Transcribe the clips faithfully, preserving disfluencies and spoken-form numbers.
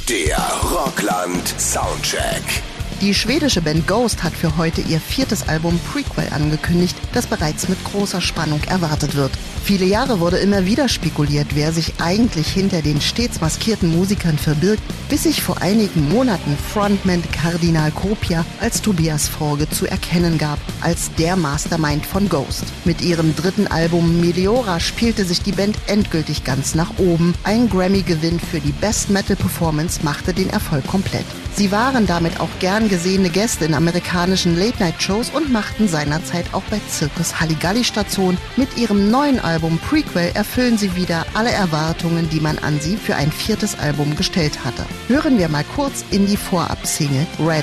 Der Rockland Soundcheck. Die schwedische Band Ghost hat für heute ihr viertes Album Prequel angekündigt, das bereits mit großer Spannung erwartet wird. Viele Jahre wurde immer wieder spekuliert, wer sich eigentlich hinter den stets maskierten Musikern verbirgt, bis sich vor einigen Monaten Frontman Kardinal Kopia als Tobias Forge zu erkennen gab, als der Mastermind von Ghost. Mit ihrem dritten Album Meteora spielte sich die Band endgültig ganz nach oben. Ein Grammy-Gewinn für die Best Metal Performance machte den Erfolg komplett. Sie waren damit auch gern gesehene Gäste in amerikanischen Late-Night-Shows und machten seinerzeit auch bei Zirkus Halligalli Station. Mit ihrem neuen Album Prequel erfüllen sie wieder alle Erwartungen, die man an sie für ein viertes Album gestellt hatte. Hören wir mal kurz in die Vorab-Single Reds.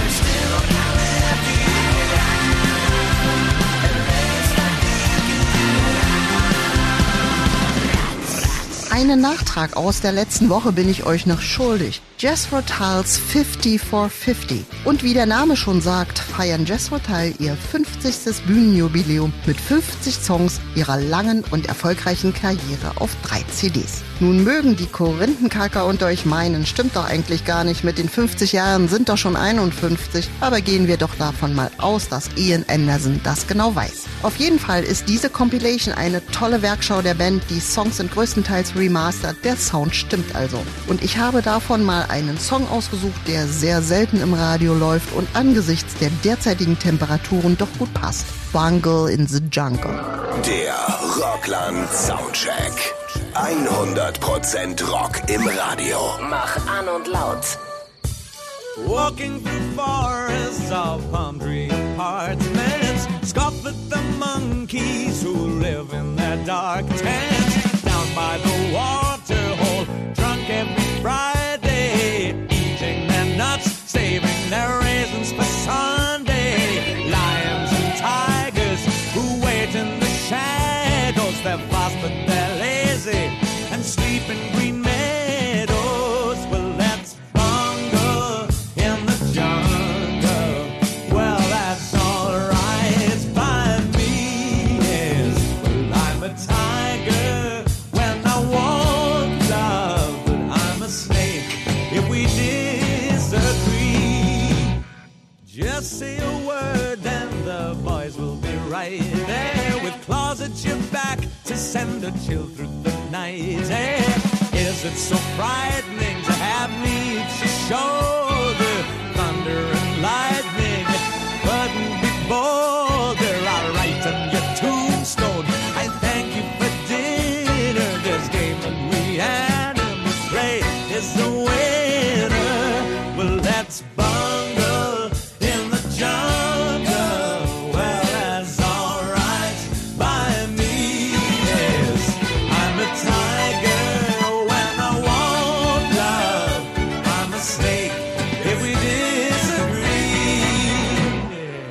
Einen Nachtrag aus der letzten Woche bin ich euch noch schuldig. Jethro Tulls fifty for fifty. Und wie der Name schon sagt, feiern Jethro Tull ihr fünfzigstes Bühnenjubiläum mit fünfzig Songs ihrer langen und erfolgreichen Karriere auf drei C Ds. Nun mögen die Korinthenkacker unter euch meinen, stimmt doch eigentlich gar nicht, mit den fünfzig Jahren sind doch schon einundfünfzig, aber gehen wir doch davon mal aus, dass Ian Anderson das genau weiß. Auf jeden Fall ist diese Compilation eine tolle Werkschau der Band, die Songs sind größtenteils remastered, der Sound stimmt also. Und ich habe davon mal einen Song ausgesucht, der sehr selten im Radio läuft und angesichts der derzeitigen Temperaturen doch gut passt. Bungle in the Jungle. Der Rockland Soundcheck. hundert Prozent Rock im Radio. Mach an und laut. Walking through forests of palm tree apartments, scoff at the monkeys who live in their dark tents. Down by the water hole, drunk every Friday, eating their nuts, saving their raisins for Sunday. Lions and tigers who wait in the shadows, they're fast but they're lazy and sleep in green meadows. Well, that's bungle in the jungle. Well, that's alright by me, yes. Well, I'm a tiger when I want love, but I'm a snake if we disagree. Just say a word and the boys will be right there with claws at your back to send a chill through the night. Hey, is it so frightening to have me to shoulder thunder and lightning? Couldn't be bolder. I'll write on your tombstone, I thank you for dinner. This game that we animals play is the winner. Well, let's bungle in the jungle. Well, that's alright by me, yes. I'm a tiger when I want love. I'm a snake if we disagree, yes.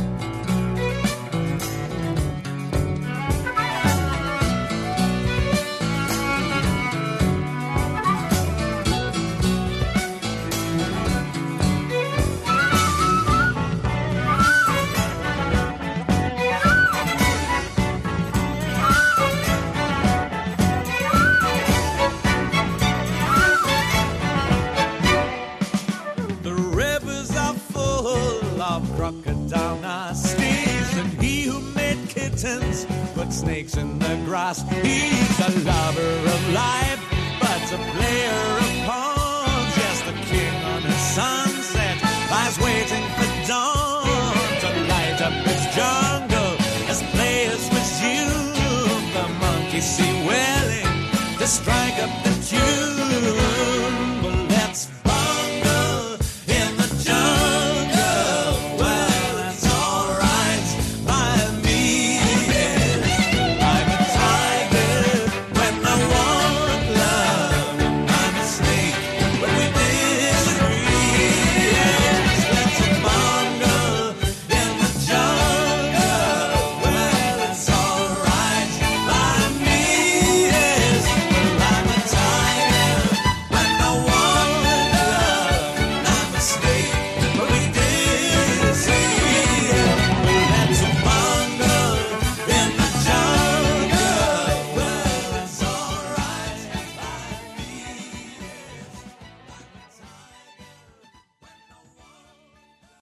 The rivers are full of crocodile nasties, and he who made kittens put snakes in the grass. He's a lover of life, but a player